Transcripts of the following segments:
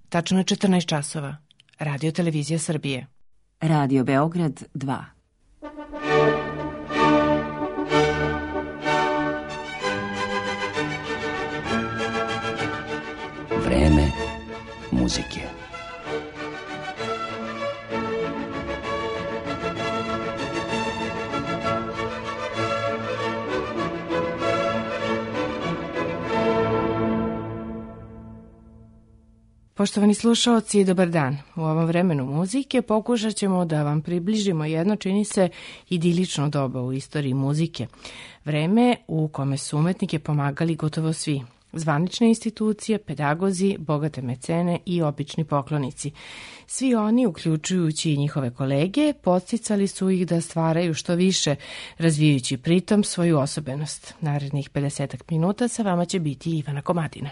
Tačno je 14 časova. Radio Televizija Srbije. Radio Beograd 2. Vreme muzike. Poštovani slušaoci, dobar dan. U ovom vremenu muzike pokušat ćemo da vam približimo jedno, čini se, idilično doba u istoriji muzike. Vreme u kome su umetnike pomagali gotovo svi. Zvanične institucije, pedagozi, bogate mecene i obični poklonici. Svi oni, uključujući i njihove kolege, podsticali su ih da stvaraju što više, razvijajući pritom svoju osobenost. Narednih 50 minuta sa vama će biti Ivana Komadina.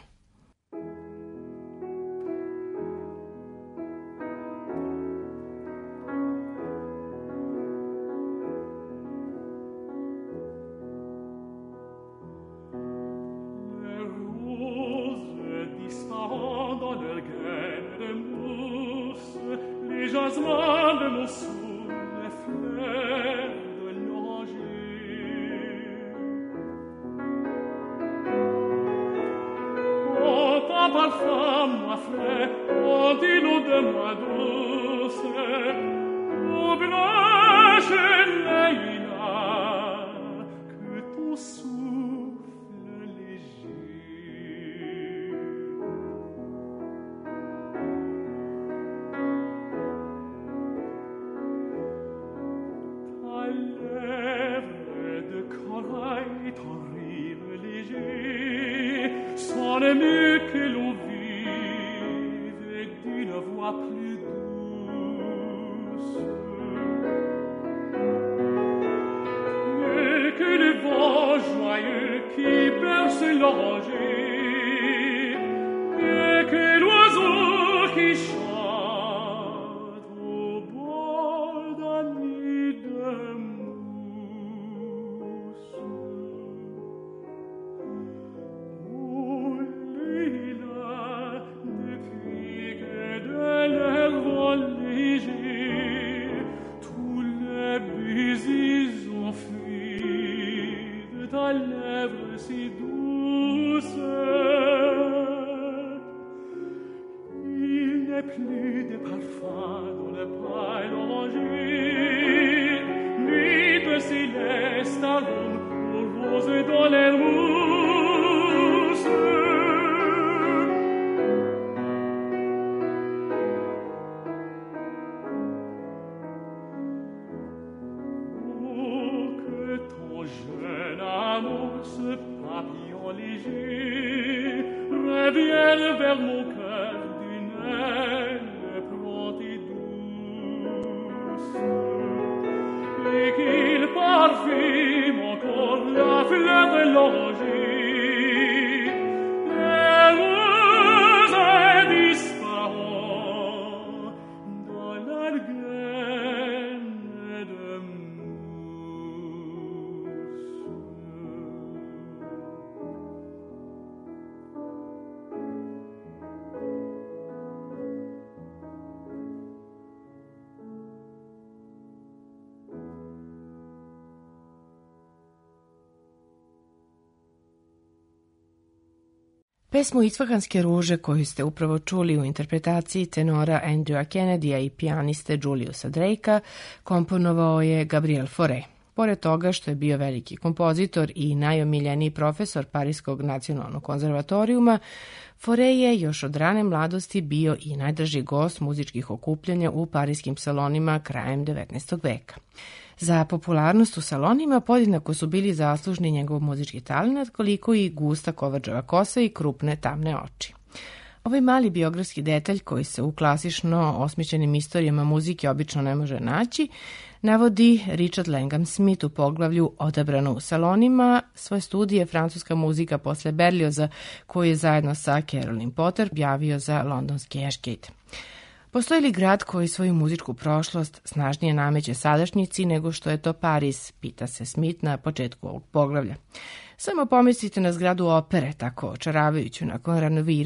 Pesmu Isfahanske ruže koju ste upravo čuli u interpretaciji tenora Andrewa Kennedya i pijaniste Juliusa Drakea komponovao je Gabriel Fauré. Pored toga što je bio veliki kompozitor i najomiljeniji profesor Pariskog nacionalnog konzervatorijuma, Fauré je još od rane mladosti bio i najdraži gost muzičkih okupljanja u pariskim salonima krajem 19. veka. Za popularnost u salonima podjednako su bili zaslužni njegov muzički talenat, koliko i gusta kovačeva kosa i krupne tamne oči. Ovaj mali biografski detalj koji se u klasično osmišljenim istorijama muzike obično ne može naći, navodi Richard Langham Smith u poglavlju Odabrano u salonima svoje studije Francuska muzika posle Berlioza, koju je zajedno sa Caroline Potter objavio za londonski Ashgate. Postoji li grad koji svoju muzičku prošlost snažnije nameće sadašnjici nego što je to Paris, pita se Smith na početku ovog poglavlja. Samo pomislite na zgradu opere, tako očaravajuću nakon renoviranja.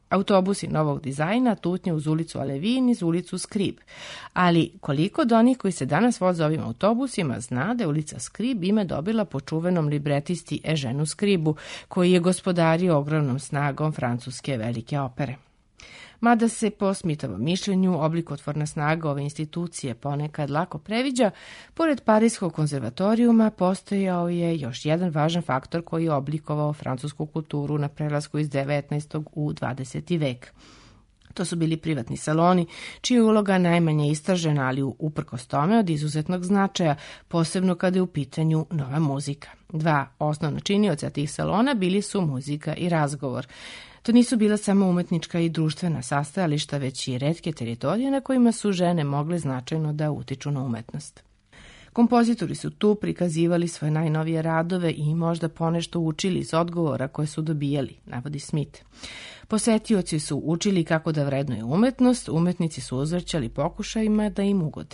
Autobusi novog dizajna tutnje uz ulicu Alevin iz ulicu Skrib. Ali koliko od onih koji se danas voze ovim autobusima zna da je ulica Skrib ime dobila po čuvenom libretisti Eženu Skribu, koji je gospodario ogromnom snagom francuske velike opere. Mada se po Smithovom mišljenju oblikotvorna snaga ove institucije ponekad lako previđa, pored Parijskog konzervatorijuma postojao je još jedan važan faktor koji je oblikovao francusku kulturu na prelasku iz 19. u 20. vek. To su bili privatni saloni, čija je uloga najmanje istražena, ali uprkos tome od izuzetnog značaja, posebno kada je u pitanju nova muzika. Dva osnovna činioca tih salona bili su muzika i razgovor. To nisu bila samo umetnička i društvena sastajališta, već i retke teritorije na kojima su žene mogle značajno da utiču na umetnost. Kompozitori su tu prikazivali svoje najnovije radove i možda ponešto učili iz odgovora koje su dobijali, navodi Smith. Posetioci su učili kako da vrednuju umetnost, umetnici su uzvrćali pokušajima da im ugode.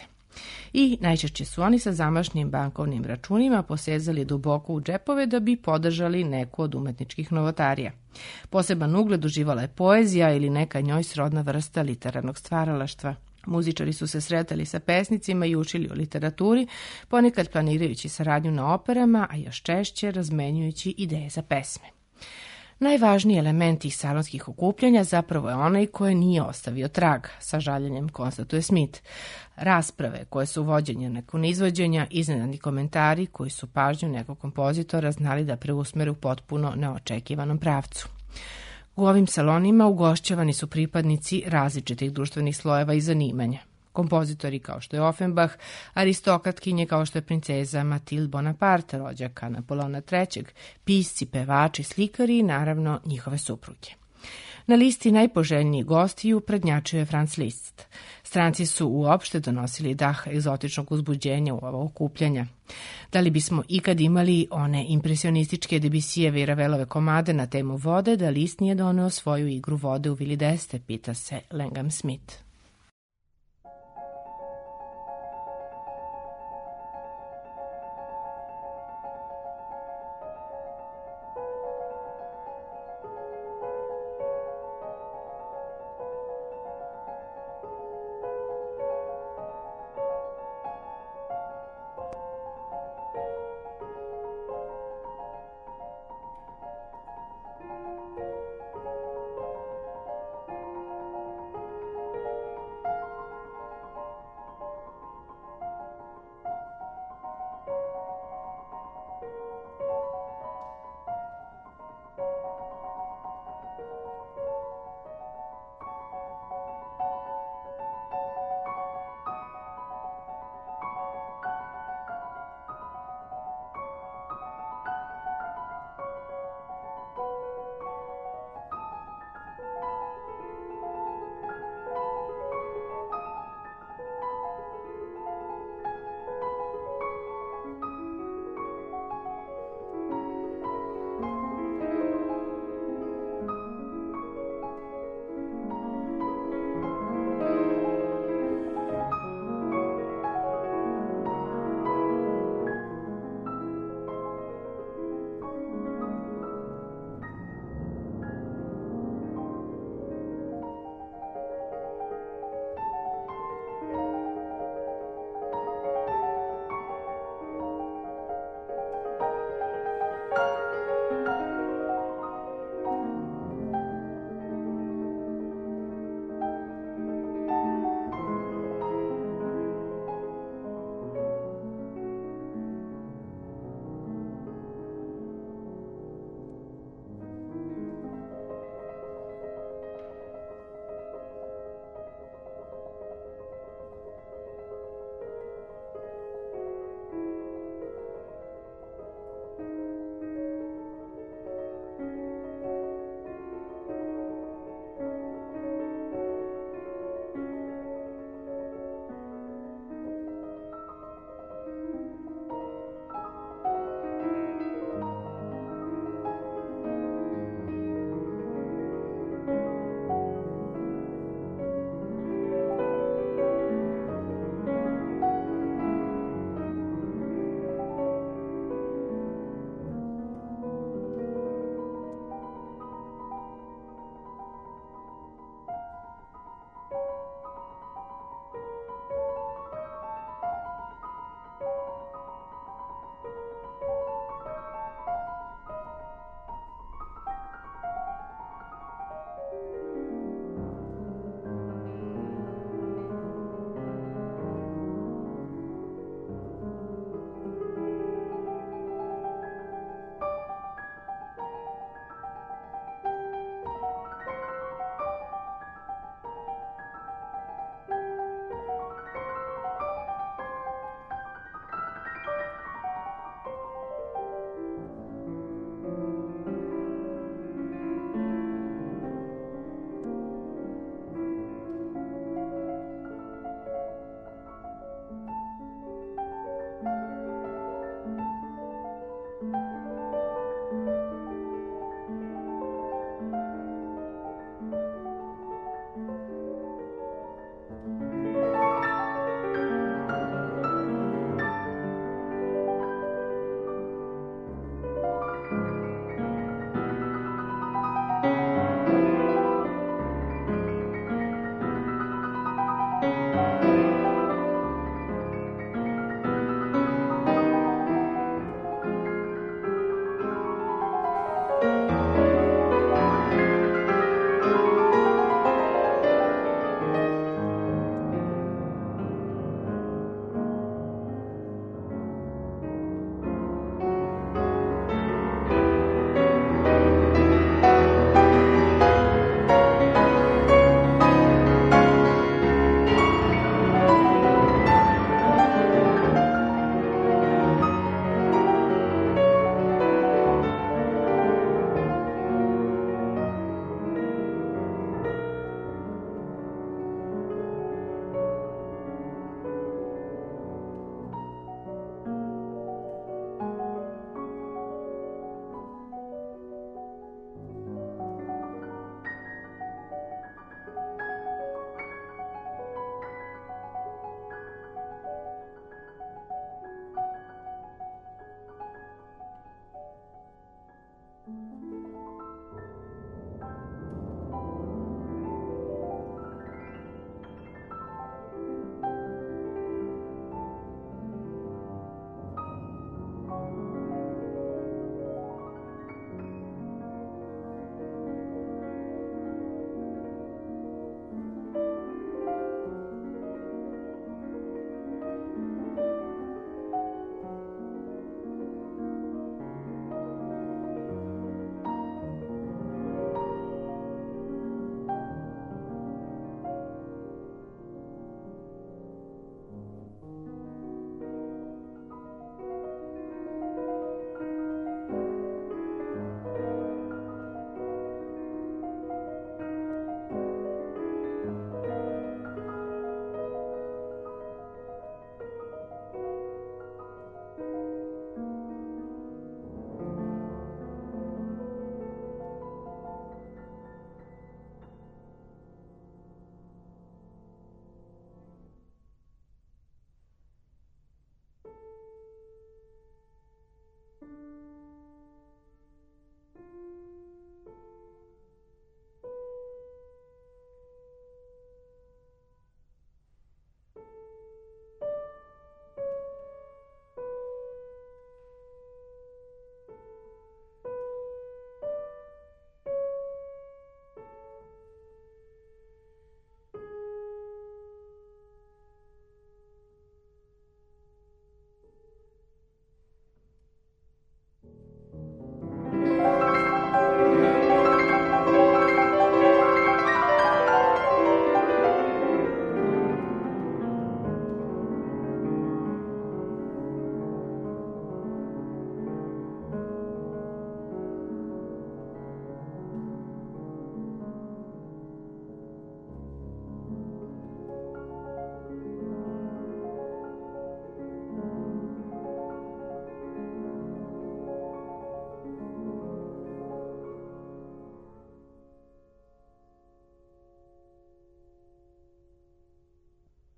I najčešće su oni sa zamašnim bankovnim računima posezali duboko u džepove da bi podržali neku od umetničkih novotarija. Poseban ugled uživala je poezija ili neka njoj srodna vrsta literarnog stvaralaštva. Muzičari su se sretali sa pesnicima i učili o literaturi, ponekad planirajući saradnju na operama, a još češće razmenjujući ideje za pesme. Najvažniji element tih salonskih okupljanja zapravo je onaj koje nije ostavio trag, sa žaljenjem konstatuje Smith. Rasprave koje su vođenje nakon izvođenja, iznenadni komentari koji su pažnju nekog kompozitora znali da preusmere u potpuno neočekivanom pravcu. U ovim salonima ugošćavani su pripadnici različitih društvenih slojeva i zanimanja. Kompozitori kao što je Offenbach, aristokratkinje kao što je princeza Mathilde Bonaparte, rođaka Napoleona III, pisci, pevači, slikari i naravno njihove supruge. Na listi najpoželjnijih gostiju prednjačio je Franz Liszt. Stranci su uopšte donosili dah egzotičnog uzbuđenja u ovo okupljanja. Da li bismo ikad imali one impresionističke Debussijeve i Ravelove komade na temu vode, da Liszt nije doneo svoju igru vode u Vili d'Este, pita se Langham Smith.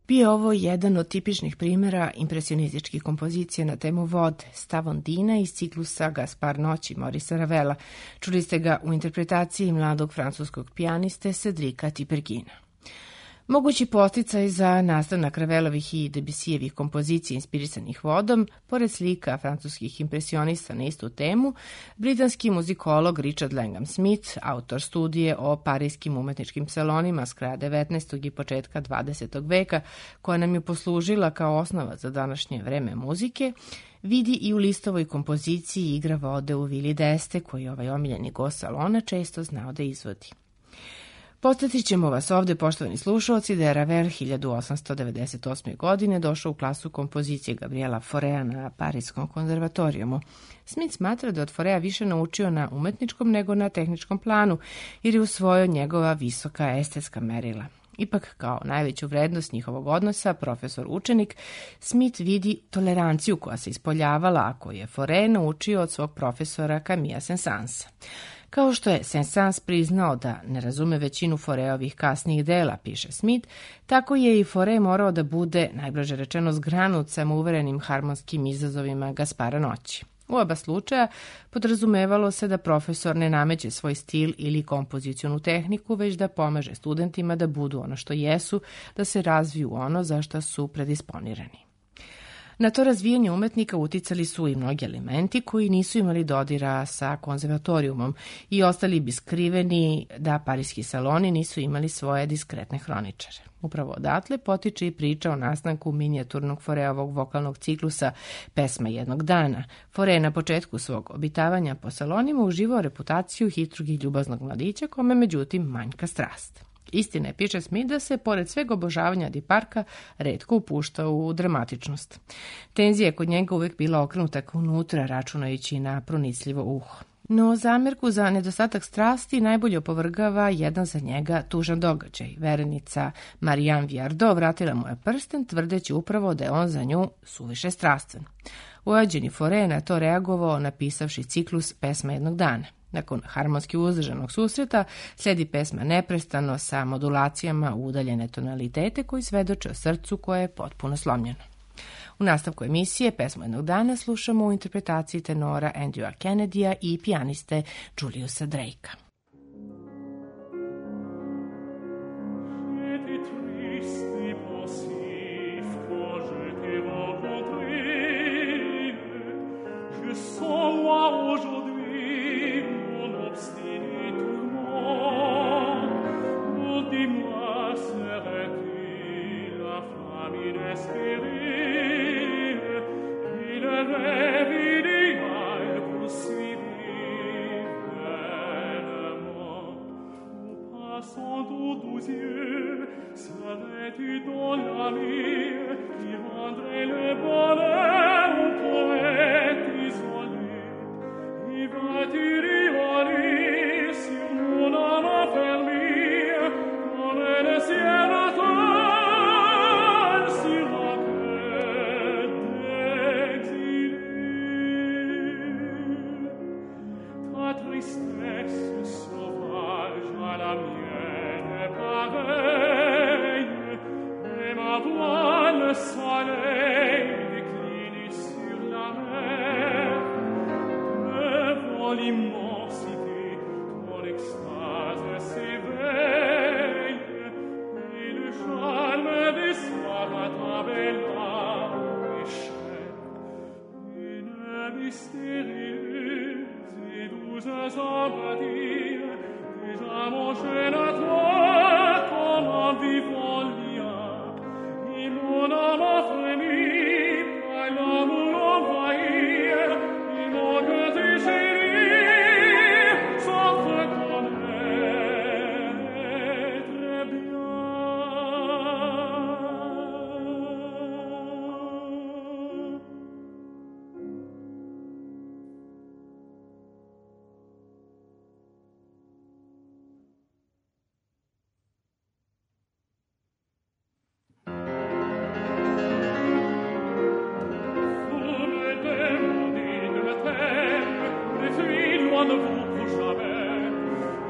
Bio ovo jedan od tipičnih primjera impresionističkih kompozicija na temu vode, stav Ondina iz ciklusa Gaspar noći Maurice Ravela. Čuli ste ga u interpretaciji mladog francuskog pijaniste Cédrika Tiperghina. Mogući posticaj za nastavak Ravelovih i Debussijevih kompozicija inspirisanih vodom, pored slika francuskih impresionista na istu temu, britanski muzikolog Richard Langham Smith, autor studije o parijskim umetničkim salonima s kraja 19. i početka 20. veka, koja nam je poslužila kao osnova za današnje vreme muzike, vidi i u Listovoj kompoziciji igra vode u Vili d'Este, koji ovaj omiljeni gost salona često znao da izvodi. Podsjetit ćemo vas ovde, poštovani slušalci, da je Ravel 1898. godine došao u klasu kompozicije Gabriela Faurea na Parijskom konzervatorijumu. Smith smatra da od Faurea više naučio na umetničkom nego na tehničkom planu, jer je usvojio njegova visoka estetska merila. Ipak, kao najveću vrednost njihovog odnosa, profesor-učenik, Smith vidi toleranciju koja se ispoljavala, a koju je Fauré naučio od svog profesora Camilla Saint-Saënsa. Kao što je Saint-Saëns priznao da ne razume većinu Faureovih kasnijih dela, piše Smith, tako je i Fauré morao da bude, najblaže rečeno, zgranut samouverenim harmonskim izazovima Gaspara noći. U oba slučaja podrazumevalo se da profesor ne nameće svoj stil ili kompozicionu tehniku, već da pomaže studentima da budu ono što jesu, da se razviju ono za što su predisponirani. Na to razvijanje umetnika uticali su i mnogi elementi koji nisu imali dodira sa konzervatorijumom i ostali bi skriveni da parijski saloni nisu imali svoje diskretne hroničare. Upravo odatle potiče i priča o nastanku minijaturnog Faureovog vokalnog ciklusa Pesma jednog dana. Fauré na početku svog obitavanja po salonima uživao reputaciju hitrog i ljubaznog mladića, kome međutim manjka strast. Istina je, piše Smith, da se, pored sveg obožavanja Diparka, retko upušta u dramatičnost. Tenzija je kod njega uvek bila okrenuta ka unutra, računajući na pronicljivo uho. No, zamerku za nedostatak strasti najbolje opovrgava jedan za njega tužan događaj. Verenica Marianne Viardot vratila mu je prsten, tvrdeći upravo da je on za nju suviše strastven. Uvađeni Fauré na to reagovao napisavši ciklus Pesma jednog dana. Nakon harmonski uzdržanog susreta slijedi pesma neprestano sa modulacijama u udaljene tonalitete koji svedoče o srcu koje je potpuno slomljeno. U nastavku emisije Pesmu jednog dana slušamo u interpretaciji tenora Andrewa Kennedya i pijaniste Juliusa Drakea.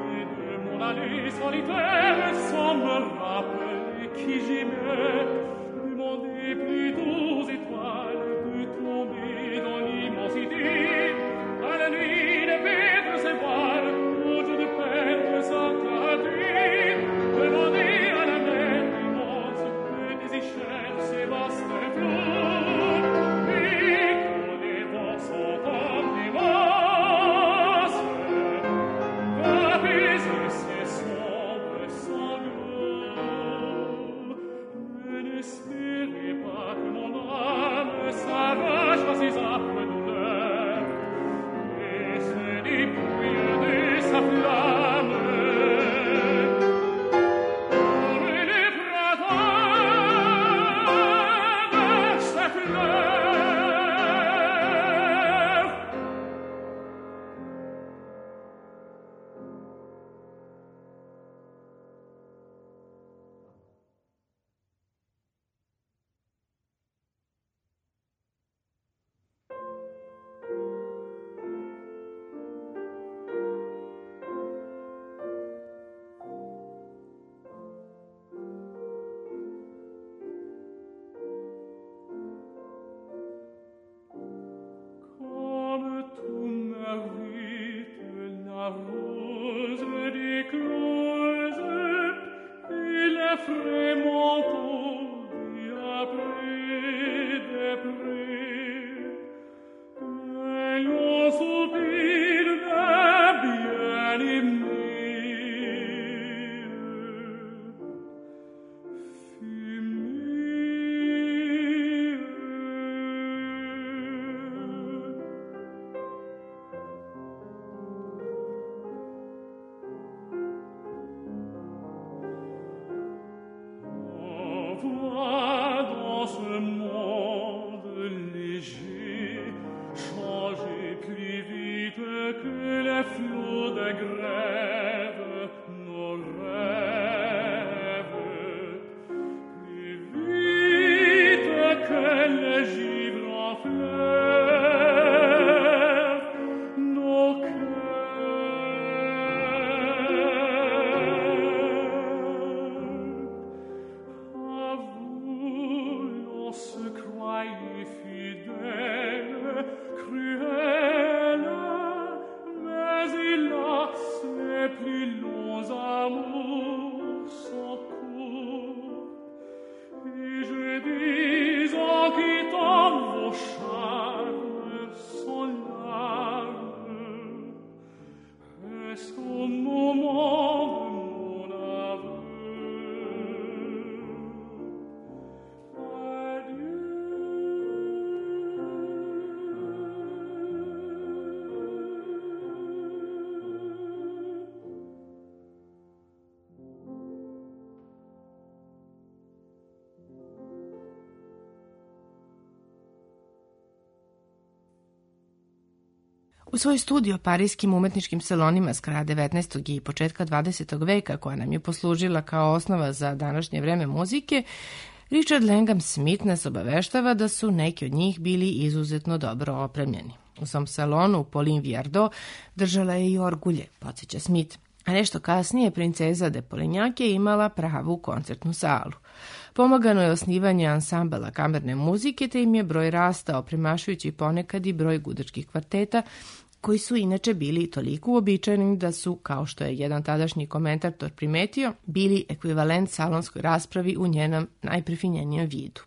Solitaire sans me rappeler qui j'aimais. U svoj studio parijskim umetničkim salonima s kraja 19. i početka 20. veka, koja nam je poslužila kao osnova za današnje vreme muzike, Richard Langham Smith nas obaveštava da su neki od njih bili izuzetno dobro opremljeni. U svom salonu Pauline Viardot držala je i orgulje, podsjeća Smith. A nešto kasnije princeza de Polignac je imala pravu koncertnu salu. Pomagano je osnivanje ansambala kamerne muzike, te im je broj rastao, premašujući ponekad i broj gudačkih kvarteta, koji su inače bili toliko uobičajeni da su, kao što je jedan tadašnji komentator primetio, bili ekvivalent salonskoj raspravi u njenom najprefinjenijem vidu.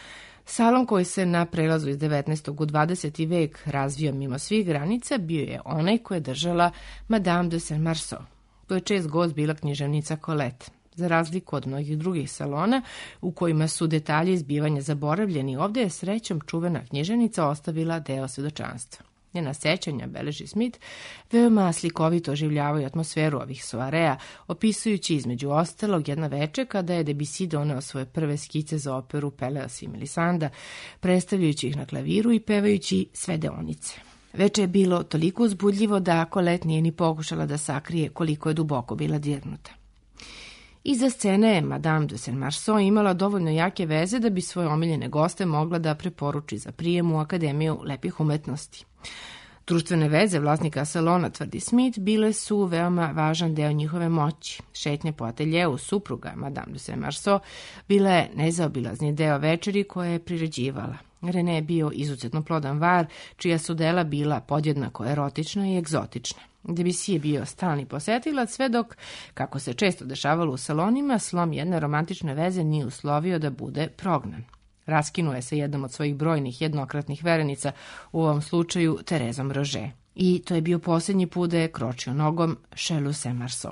Salon koji se na prelazu iz 19. u 20. vek razvio mimo svih granica bio je onaj koji je držala Madame de Saint-Marceau. To je čest gost bila književnica Colette. Za razliku od mnogih drugih salona u kojima su detalji izbivanja zaboravljeni, ovdje je srećom čuvena književnica ostavila deo svedočanstva. Njena sećanja, beleži Smith, veoma slikovito oživljavaju atmosferu ovih soarea, opisujući između ostalog jedna veče kada je Debussy doneo svoje prve skice za operu Peleas i Melisanda, predstavljajući ih na klaviru i pevajući sve deonice. Veče je bilo toliko uzbudljivo da Colette nije ni pokušala da sakrije koliko je duboko bila dirnuta. Iza scene je Madame de Saint-Marceau imala dovoljno jake veze da bi svoje omiljene goste mogla da preporuči za prijem u Akademiju lepih umetnosti. Društvene veze vlasnika salona, tvrdi Smith, bile su veoma važan deo njihove moći. Šetnje po ateljeu supruga Madame de Saint-Marceau bila je nezaobilazni deo večeri koje je priređivala. René je bio izuzetno plodan var, čija su dela bila podjednako erotična i egzotična. Debussy je bio stalni posetilac, sve dok, kako se često dešavalo u salonima, slom jedne romantične veze nije uslovio da bude prognan. Raskinuo je sa jednom od svojih brojnih jednokratnih verenica, u ovom slučaju Terezom Roger. I to je bio posljednji put da je kročio nogom chez le Saint-Marceau.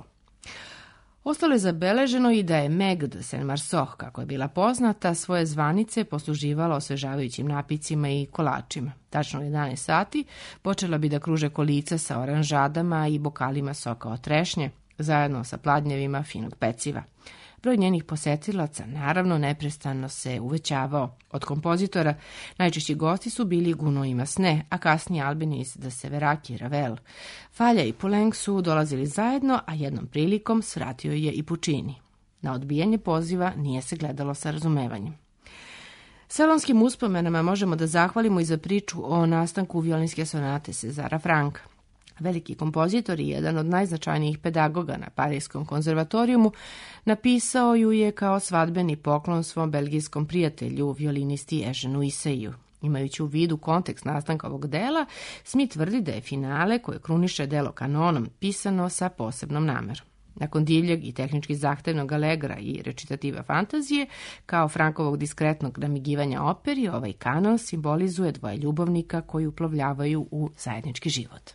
Ostalo je zabeleženo i da je Meg de Saint-Marceau, kako je bila poznata, svoje zvanice posluživala osvežavajućim napicima i kolačima. Tačno u 11 sati počela bi da kruže kolica sa oranžadama i bokalima soka od trešnje, zajedno sa pladnjevima finog peciva. Broj njenih posetilaca naravno neprestano se uvećavao. Od kompozitora najčešći gosti su bili Gounod i Massenet, a kasnije Albéniz de Séverac i Ravel. Falja i Poulenc su dolazili zajedno, a jednom prilikom svratio je i Puccini. Na odbijanje poziva nije se gledalo sa razumevanjem. Salonskim uspomenama možemo da zahvalimo i za priču o nastanku violinske sonate Césara Franka. Veliki kompozitor i jedan od najznačajnijih pedagoga na Parijskom konzervatorijumu napisao ju je kao svadbeni poklon svom belgijskom prijatelju, violinisti Eugenu Isseu. Imajući u vidu kontekst nastanka ovog dela, Smith tvrdi da je finale, koje kruniše delo kanonom, pisano sa posebnom namerom. Nakon divljeg i tehnički zahtevnog Allegra i recitativa fantazije, kao Frankovog diskretnog namigivanja operi, ovaj kanon simbolizuje dvoje ljubavnika koji uplovljavaju u zajednički život.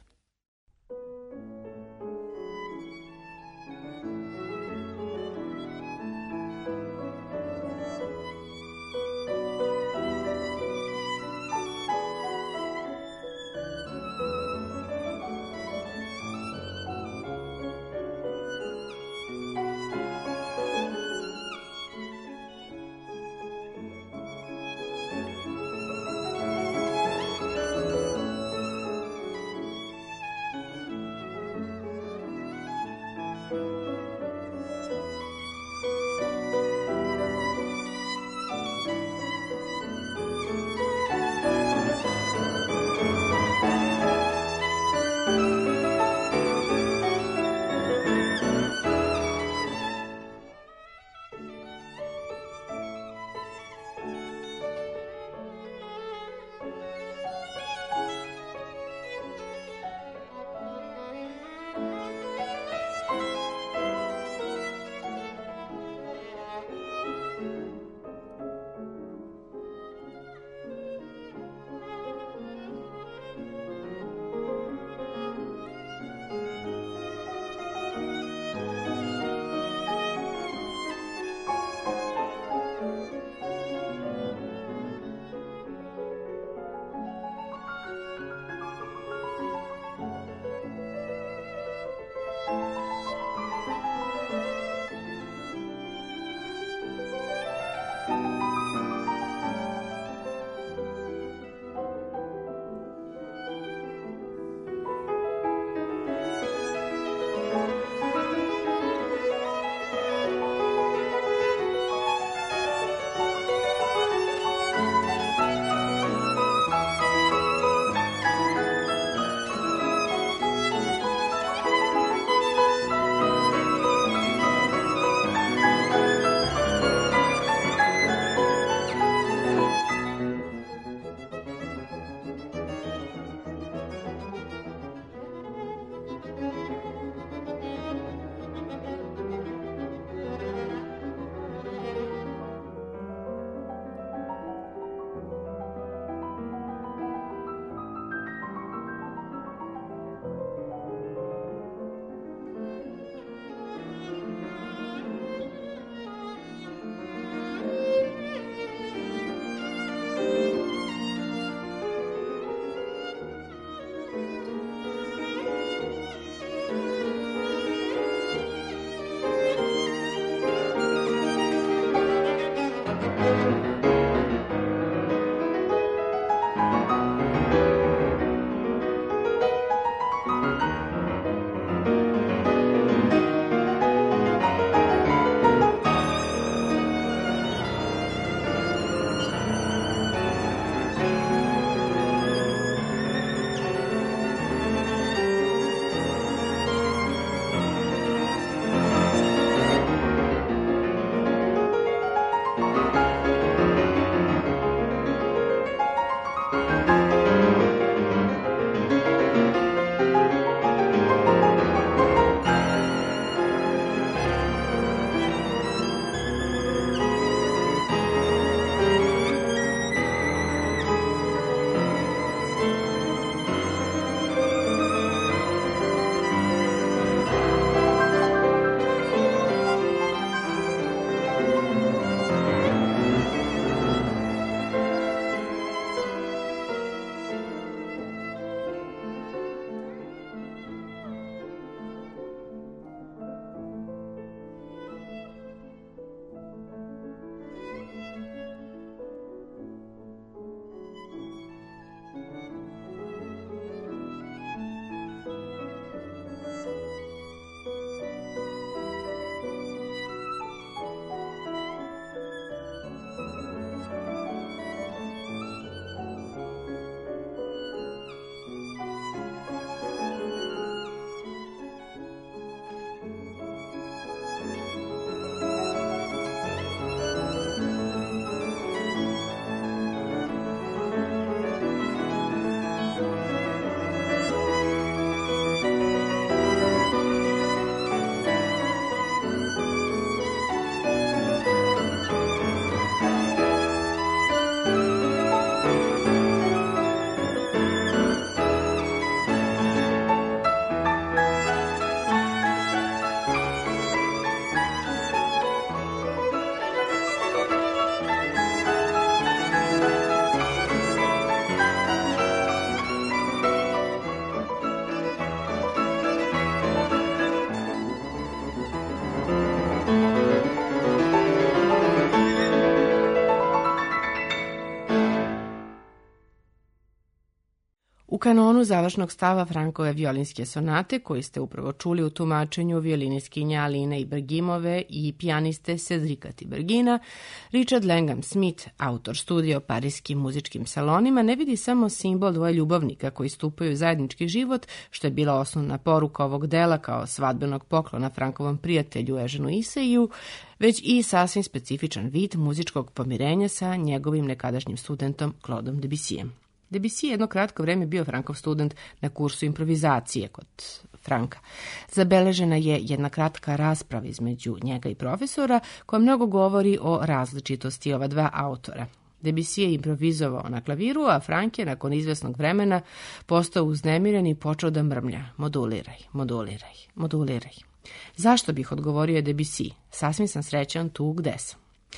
kanonu završnog stava Frankove violinske sonate, koji ste upravo čuli u tumačenju violinistkinja Aline Ibragimove i pijaniste Cedrika Tiberghina, Richard Langham Smith, autor studija o parijskim muzičkim salonima, ne vidi samo simbol dvoje ljubavnika koji stupaju u zajednički život, što je bila osnovna poruka ovog dela kao svadbenog poklona Frankovom prijatelju Eugenu Issayju, već i sasvim specifičan vid muzičkog pomirenja sa njegovim nekadašnjim studentom Claudeom Debussyjem. Debussy je jedno kratko vreme bio Frankov student na kursu improvizacije kod Franka. Zabeležena je jedna kratka rasprava između njega i profesora koja mnogo govori o različitosti ova dva autora. Debussy je improvizovao na klaviru, a Frank je nakon izvesnog vremena postao uznemiren i počeo da mrmlja. Moduliraj, moduliraj, moduliraj. Zašto bih, odgovorio je Debussy, sasvim sam srećan tu gde sam.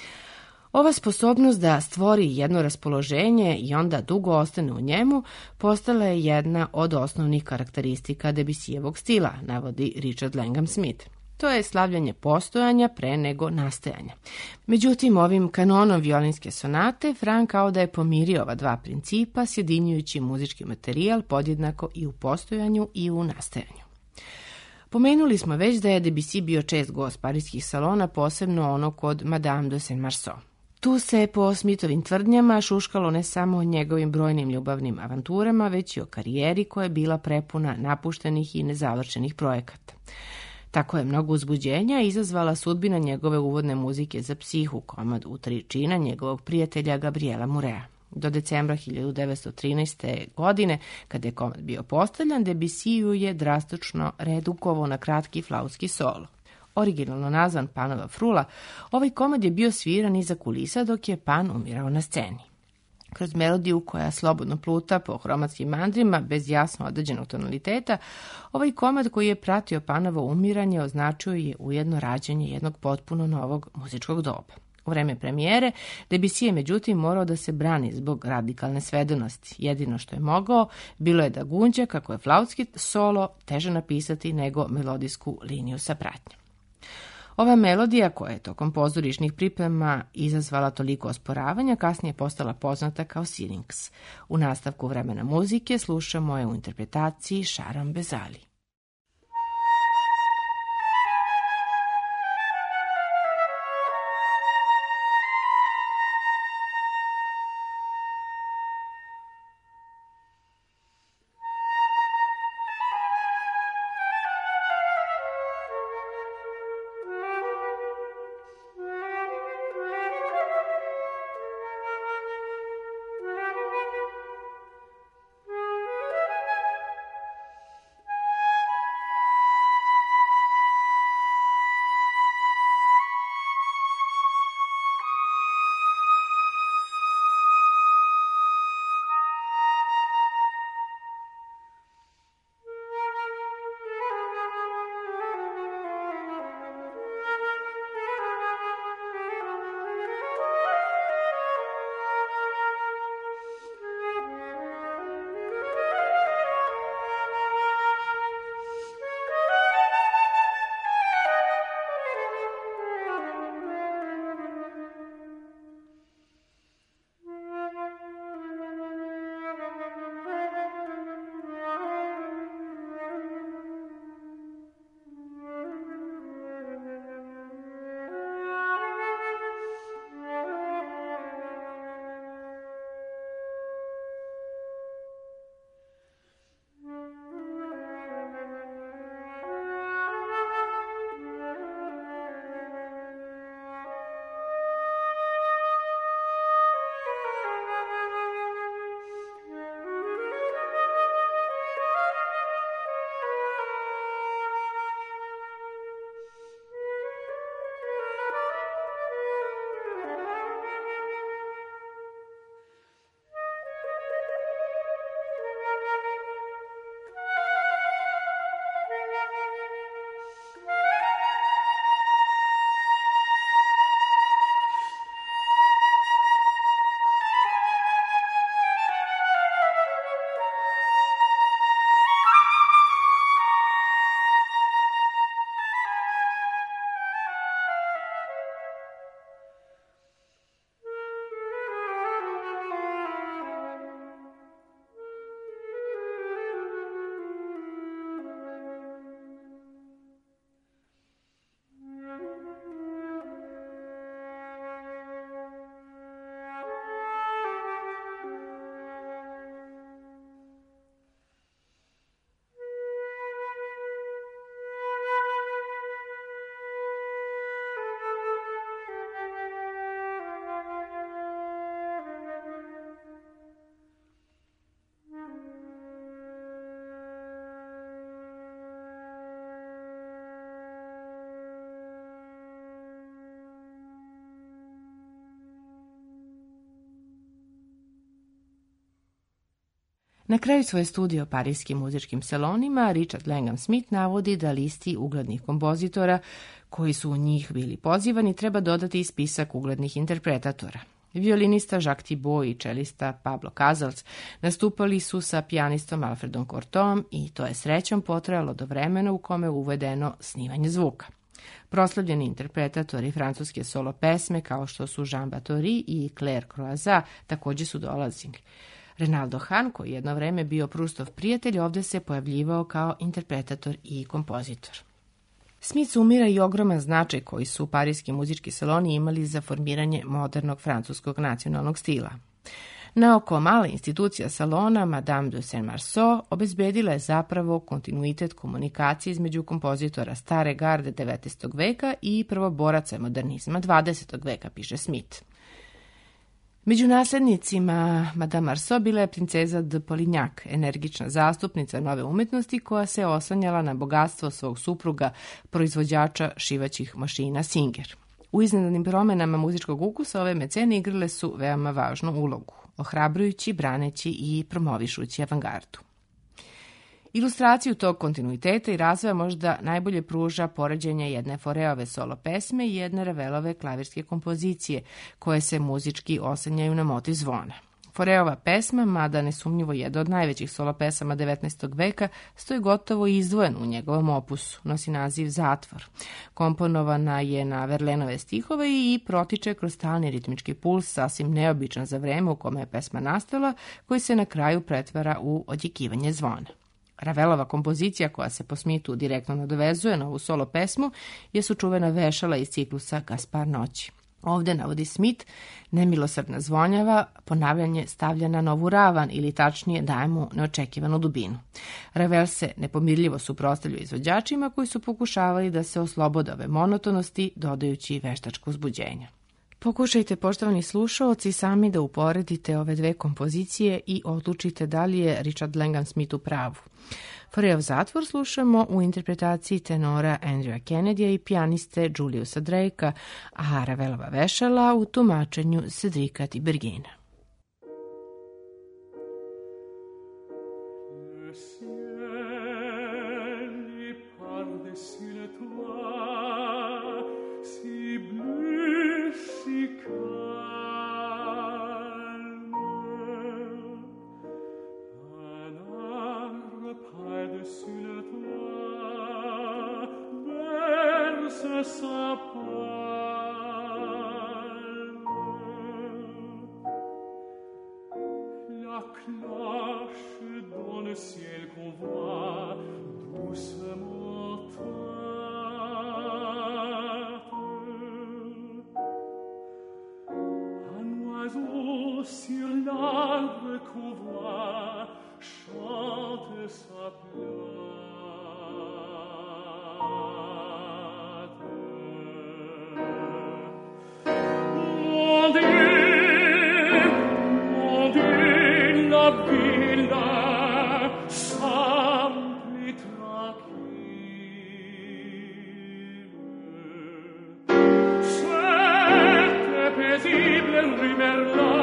Ova sposobnost da stvori jedno raspoloženje i onda dugo ostane u njemu postala je jedna od osnovnih karakteristika Debussyjevog stila, navodi Richard Langham Smith. To je slavljanje postojanja pre nego nastajanja. Međutim, ovim kanonom violinske sonate Frank kao da je pomirio ova dva principa, sjedinjujući muzički materijal podjednako i u postojanju i u nastajanju. Pomenuli smo već da je Debussy bio čest gost parijskih salona, posebno ono kod Madame de Saint-Marceau. Tu se po Smithovim tvrdnjama šuškalo ne samo o njegovim brojnim ljubavnim avanturama, već i o karijeri koja je bila prepuna napuštenih i nezavršenih projekata. Tako je mnogo uzbuđenja izazvala sudbina njegove uvodne muzike za psihu, komad u 3 čina njegovog prijatelja Gabriela Murea. Do decembra 1913. godine, kada je komad bio postavljan, Debussyju je drastično redukovao na kratki flautski solo. Originalno nazvan Panova frula, ovaj komad je bio sviran iza kulisa dok je Pan umirao na sceni. Kroz melodiju koja slobodno pluta po hromatskim mandrima bez jasno određenog tonaliteta, ovaj komad koji je pratio Panovo umiranje označio je ujedno rađanje jednog potpuno novog muzičkog doba. U vreme premijere, Debussy je međutim morao da se brani zbog radikalne svedenosti. Jedino što je mogao bilo je da gunđa kako je flautski solo teže napisati nego melodijsku liniju sa pratnjom. Ova melodija, koja je tokom pozorišnih priprema izazvala toliko osporavanja, kasnije postala poznata kao Syrinx. U nastavku vremena muzike slušamo je u interpretaciji Sharam Bezali. Na kraju svoje studije o parijskim muzičkim salonima, Richard Langham Smith navodi da listi uglednih kompozitora koji su u njih bili pozivani treba dodati i spisak uglednih interpretatora. Violinista Jacques Thibault i čelista Pablo Casals nastupali su sa pijanistom Alfredom Cortom i to je srećom potrajalo do vremena u kome je uvedeno snimanje zvuka. Proslavljeni interpretatori francuske solo pesme kao što su Jean Bathory i Claire Croizat također su dolazili. Renaldo Hahn, koji je jedno vreme bio Proustov prijatelj, ovdje se pojavljivao kao interpretator i kompozitor. Smith sumira i ogroman značaj koji su parijski muzički saloni imali za formiranje modernog francuskog nacionalnog stila. Naoko mala institucija salona Madame de Saint-Marceau obezbedila je zapravo kontinuitet komunikacije između kompozitora stare garde 19. veka i prvoboraca modernizma 20. veka, piše Smith. Među nasljednicima Madame Marceau bila je princeza de Polignac, energična zastupnica nove umetnosti koja se oslanjala na bogatstvo svog supruga, proizvođača šivaćih mašina Singer. U iznenadnim promjenama muzičkog ukusa ove mecene igrale su veoma važnu ulogu, ohrabrujući, braneći i promovišući avangardu. Ilustraciju tog kontinuiteta i razvoja možda najbolje pruža poređenje jedne Fauréove solo pesme i jedne Ravelove klavirske kompozicije, koje se muzički oslanjaju na motiv zvona. Fauréova pesma, mada nesumnjivo jedna od najvećih solo pesama 19. veka, stoji gotovo izdvojen u njegovom opusu, nosi naziv Zatvor. Komponovana je na Verlainove stihove i protiče kroz stalni ritmički puls, sasvim neobičan za vreme u kome je pesma nastala, koji se na kraju pretvara u odjekivanje zvona. Ravelova kompozicija, koja se po Smithu direktno nadovezuje na ovu solo pesmu, je čuvena vešala iz ciklusa Gaspar noći. Ovdje, navodi Smith, nemilosrdna zvonjava, ponavljanje stavlja na novu ravan ili tačnije daje mu neočekivanu dubinu. Ravel se nepomirljivo suprotstavljaju izvođačima koji su pokušavali da se oslobode ove monotonosti, dodajući veštačko uzbuđenje. Pokušajte, poštovani slušaoci, sami da uporedite ove dve kompozicije i odlučite da li je Richard Langham Smith u pravu. Fauréov Zatvor slušamo u interpretaciji tenora Andrewa Kennedya i pijaniste Juliusa Drakea, a Ravelova vešala u tumačenju Cédrica Tiberghina. Sur l'arbre qu'on voit chante sa plainte. Mon Dieu, la villa semble tranquille. Cette paisible rue Merlin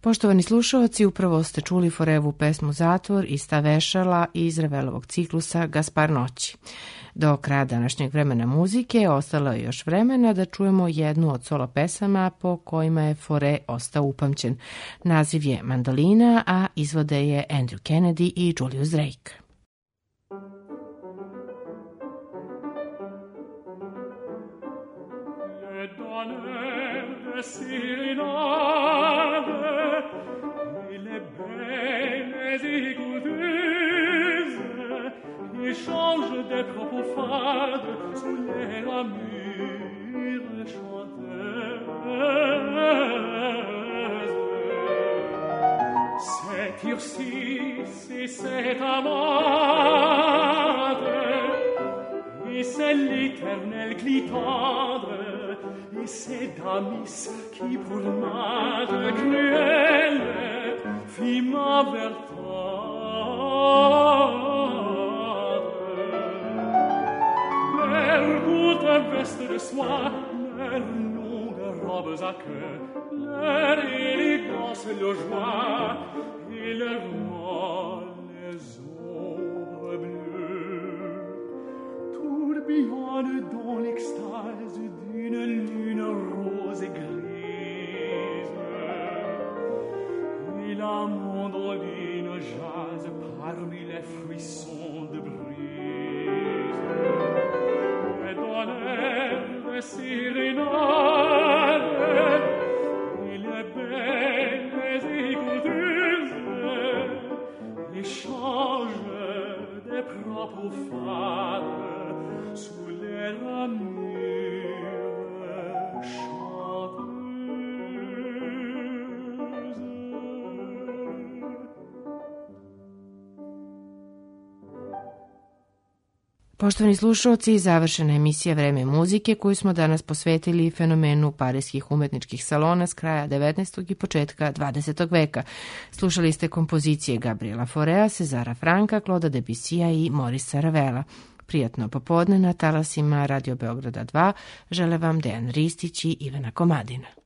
Poštovani slušalci, upravo ste čuli Forevu pesmu Zatvor iz Ta vešala iz Ravelovog ciklusa Gaspar noći. Do kraja današnjeg vremena muzike ostalo je još vremena da čujemo jednu od solo pesama po kojima je Fauré ostao upamćen. Naziv je Mandolina, a izvode je Andrew Kennedy i Julius Drake. Change des propos fades sous les ramures chanteuses. Cet Ursis et cette amante, et c'est l'éternel Clitandre, et c'est Damis qui pour mate cruelle fit ma veste de soie, leurs longues robes à queue, leur élégance, leur joie et leurs molles ombres bleues tourbillonnent dans l'extase d'une lune rose et grise, et la mandoline jase parmi les fruissons de brise. Le sérénade et les belles écouteuses échangent des propos fades sous les ramures chanteuses. Poštovani slušalci, završena je emisija Vreme muzike koju smo danas posvetili fenomenu parijskih umetničkih salona s kraja 19. i početka 20. veka. Slušali ste kompozicije Gabriela Fauréa, Cezara Franka, Clauda Debussya i Maurice Ravela. Prijatno popodne na talasima Radio Beograda 2 žele vam Dejan Ristić i Ivana Komadina.